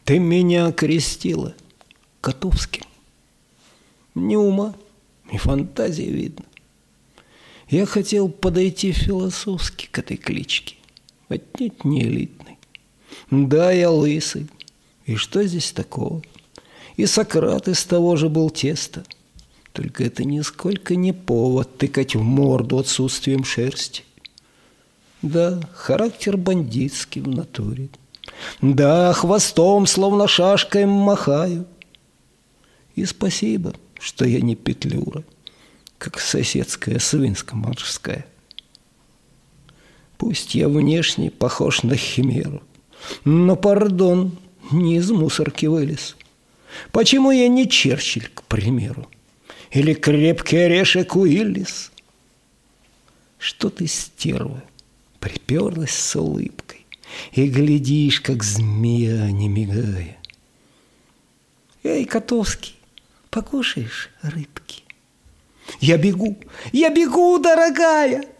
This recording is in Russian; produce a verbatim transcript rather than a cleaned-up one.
Ты меня окрестила Котовским. Ни ума, ни фантазии видно. Я хотел подойти философски к этой кличке, отнюдь не элитной. Да, я лысый, и что здесь такого? И Сократ из того же был теста. Только это нисколько не повод тыкать в морду отсутствием шерсти. Да, характер бандитский в натуре. Да, хвостом, словно шашкой, махаю. И спасибо, что я не петлюра, как соседская свинско-морская. Пусть я внешне похож на химеру, но, пардон, не из мусорки вылез. Почему я не Черчилль, к примеру, или крепкий орешек Уиллис? Что ты, стерва, приперлась с улыбкой и глядишь, как змея, не мигая? Эй, Котовский, покушаешь рыбки? Я бегу, я бегу, дорогая!